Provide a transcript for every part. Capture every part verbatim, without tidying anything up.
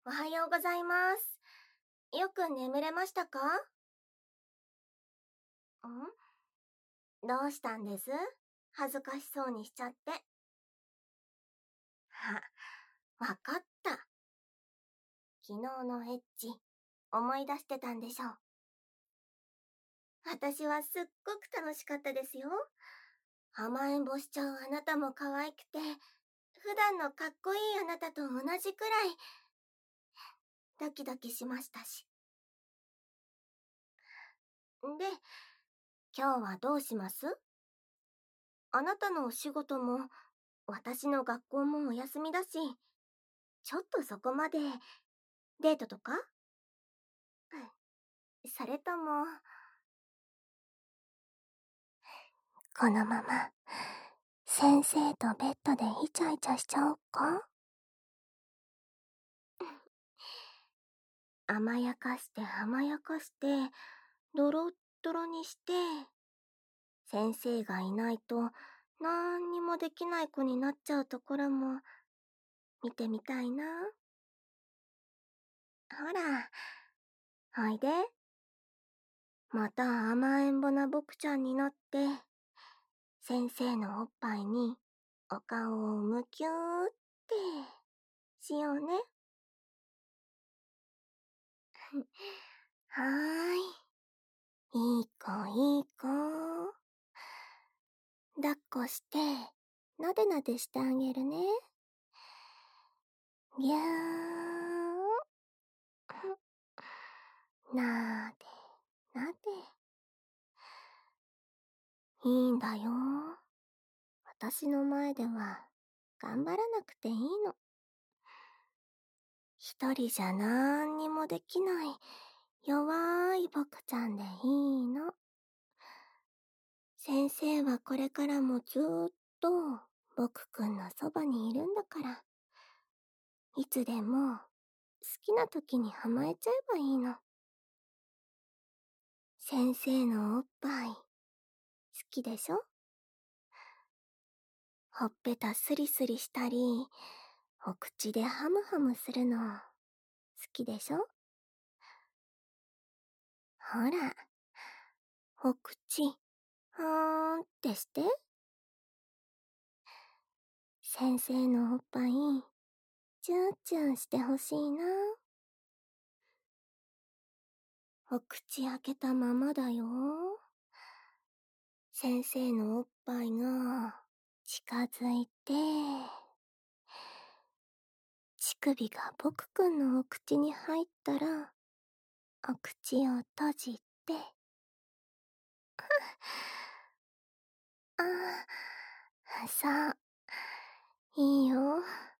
おはようございます。よく眠れましたか？んどうしたんです？恥ずかしそうにしちゃって。あ、わかった。昨日のエッチ、思い出してたんでしょう。私はすっごく楽しかったですよ。甘えん坊しちゃうあなたも可愛くて、普段のかっこいいあなたと同じくらい、ドキドキしましたし。で、今日はどうします？あなたのお仕事も、私の学校もお休みだし、ちょっとそこまで、デートとか？それとも、このまま、先生とベッドでイチャイチャしちゃおっか？甘やかして甘やかして、ドロッドロにして、先生がいないと、なんにもできない子になっちゃうところも、見てみたいな。ほら、おいで。また甘えんぼな僕ちゃんになって、先生のおっぱいにお顔をむきゅーってしようね。はーい。いい子いい子。抱っこして、なでなでしてあげるね。ぎゃー。なーで、なで。いいんだよ。私の前では頑張らなくていいの。一人じゃなんにもできない弱い僕ちゃんでいいの。先生はこれからもずーっと僕くんのそばにいるんだから、いつでも好きな時に甘えちゃえばいいの。先生のおっぱい好きでしょ？ほっぺたスリスリしたり、お口でハムハムするの好きでしょ？ほら、お口、ほーんってして。先生のおっぱい、チューチューしてほしいな。お口開けたままだよ。先生のおっぱいが近づいて、乳首が僕くんのお口に入ったら、お口を閉じて、ああ、そう、いいよ。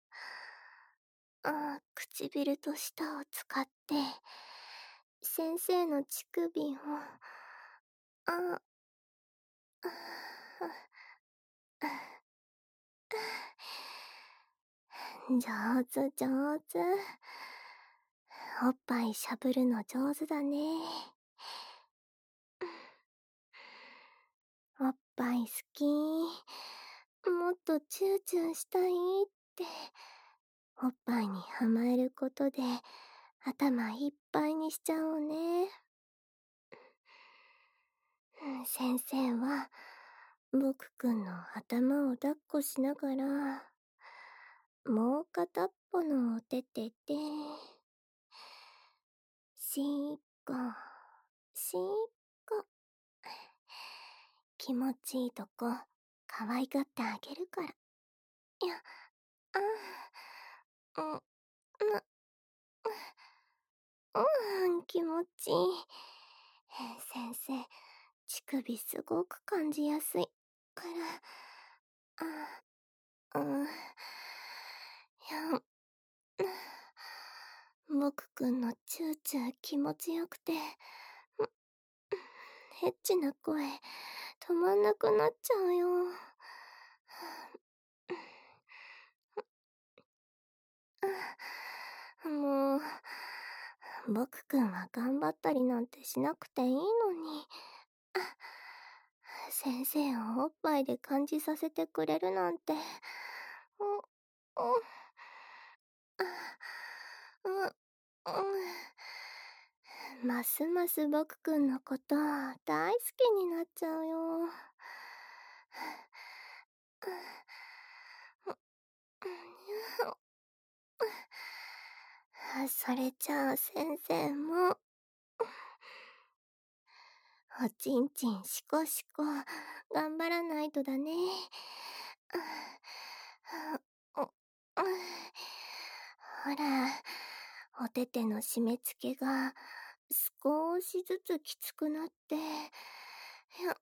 あ、唇と舌を使って、先生の乳首を、あ、上手上手。おっぱいしゃぶるの上手だね。おっぱい好き。もっとチューチューしたいって、おっぱいに甘えることで頭いっぱいにしちゃおうね。先生は僕くんの頭を抱っこしながら、もう片っぽのお手手で、しーっこ、しーっこ。気持ちいいとこ、可愛がってあげるから。いや、あー、うん、な、うん、気持ちいい。先生、乳首すごく感じやすいから、あ、うん、いや、僕くんのチューチュー気持ちよくて、エッチな声、止まんなくなっちゃうよ。もう、僕くんは頑張ったりなんてしなくていいのに。先生をおっぱいで感じさせてくれるなんて。う、う、 うん、ますます僕くんのこと大好きになっちゃうよ。それじゃあ先生も、おちんちんしこしこ頑張らないとだね。ほら、おてての締め付けが少しずつきつくなって、や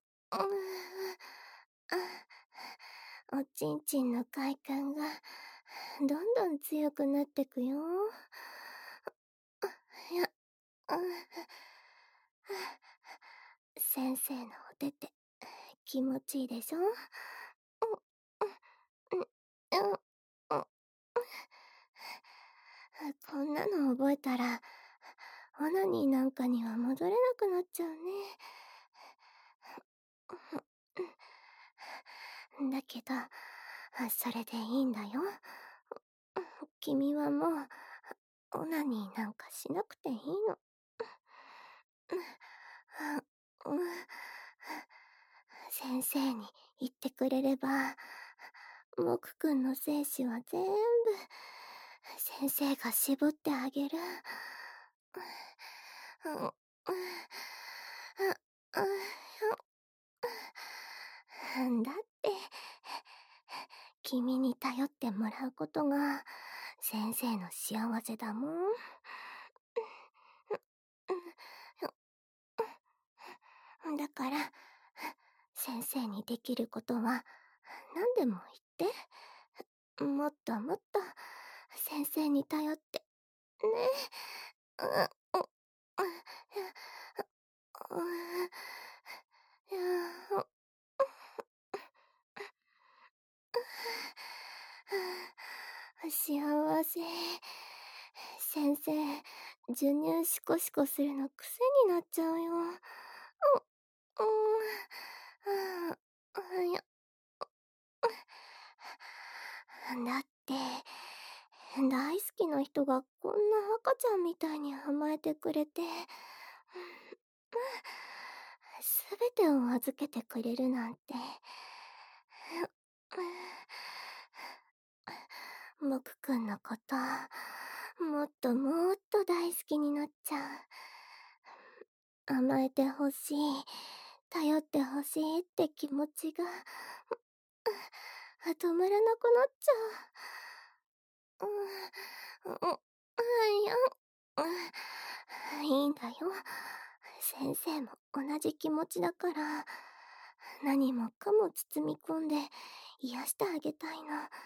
おちんちんの快感がどんどん強くなってくよ。や、先生のおてて気持ちいいでしょ。こんなの覚えたらオナニーなんかには戻れなくなっちゃうね。だけどそれでいいんだよ。君はもうオナニーなんかしなくていいの。先生に言ってくれれば、僕くんの精子は全部先生が絞ってあげる。だって君に頼ってもらうことが先生の幸せだもん。だから先生にできることは何でも言って。もっともっと先生に頼ってね。幸せ。先生、授乳シコシコするの癖になっちゃうよ。だって大好きな人がこんな赤ちゃんみたいに甘えてくれて、すべてを預けてくれるなんて、僕くんのこともっともっと大好きになっちゃう。甘えてほしい、頼ってほしいって気持ちが止まらなくなっちゃう。うん、いや、いいんだよ。先生も同じ気持ちだから、何もかも包み込んで癒してあげたいの。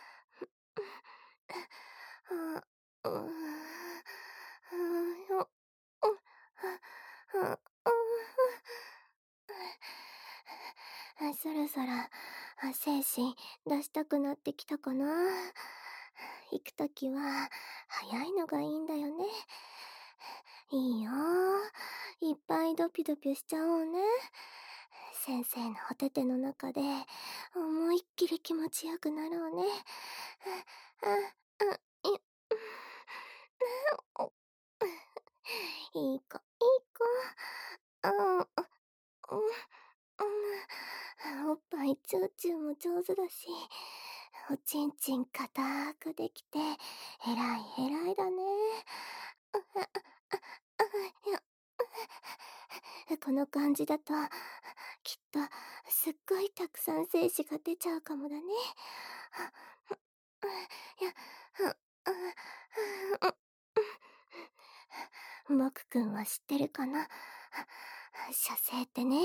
そろそろ精子出したくなってきたかな。行くときは早いのがいいんだよね。いいよ、いっぱいドピドピしちゃおうね。先生のおてての中で思いっきり気持ちよくなろうね。いい子いい子。おっぱいチューチューも上手だし、おちんちん硬くできてえらいえらいだね。この感じだときっとすっごいたくさん精子が出ちゃうかもだね。僕くんは知ってるかな。射精ってね、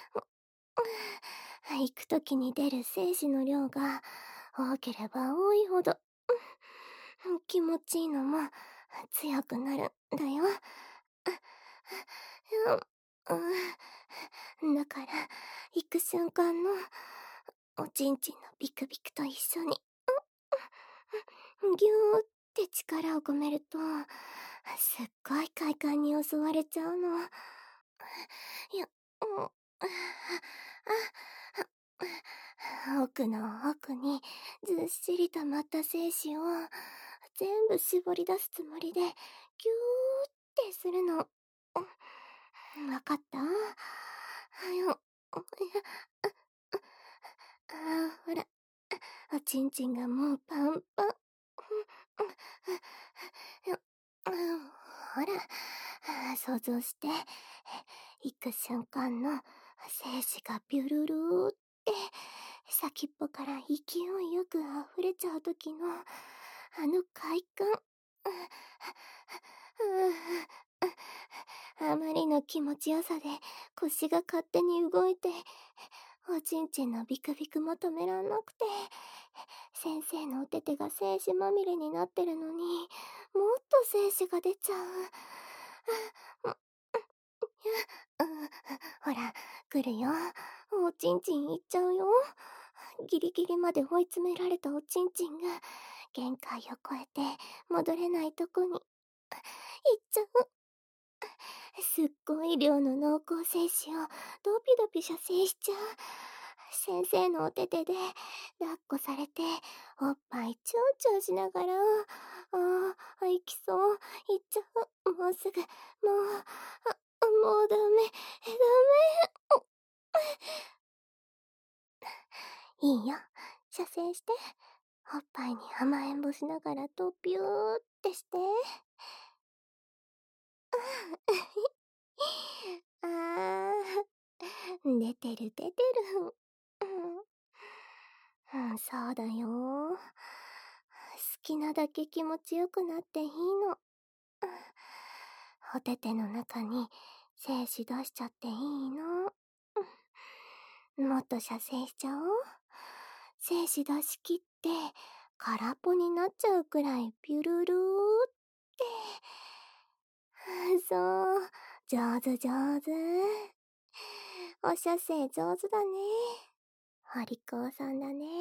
行くときに出る精子の量が多ければ多いほど気持ちいいのも強くなるんだよ。だから行く瞬間のおちんちんのビクビクと一緒にギューって力を込めるとすっごい快感に襲われちゃうの。いや、奥の奥にずっしり溜まった精子を全部絞り出すつもりでギューってするの。うん、わかった？はよ、ああ、ほら、おちんちんがもうパンパン。よほら、想像して、行く瞬間の精子がビュルルーって先っぽから勢いよく溢れちゃう時のあの快感。あまりの気持ちよさで腰が勝手に動いて、おちんちんのビクビクも止めらんなくて、先生のお手手が精子まみれになってるのに、もっと精子が出ちゃう。ほら、来るよ。おちんちんいっちゃうよ。ギリギリまで追い詰められたおちんちんが、限界を超えて戻れないとこに、行っちゃう。すっごい量の濃厚精子をドピドピ射精しちゃう。先生のお手手で抱っこされて、おっぱいチューチューしながら、ああ、行きそう、行っちゃう。もうすぐ、もう、あ、もうダメ、ダメ。いいよ、射精して。おっぱいに甘えんぼしながらとピューってして。あー、出てる出てる。うん、うん、そうだよ。好きなだけ気持ちよくなっていいの。お手手の中に精子出しちゃっていいの。もっと射精しちゃおう。精子出し切って空っぽになっちゃうくらいピュルルーって。そう、上手上手。お射精上手だね。お利口さんだね。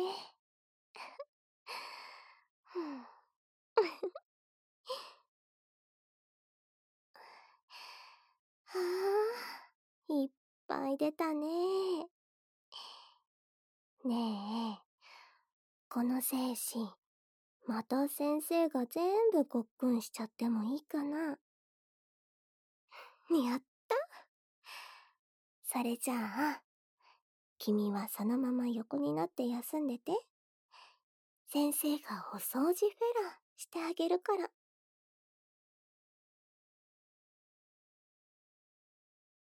はあ、いっぱい出たね。ねえ、この精子、また先生が全部ごっくんしちゃってもいいかな？やった。それじゃあ、君はそのまま横になって休んでて。先生がお掃除フェラしてあげるから。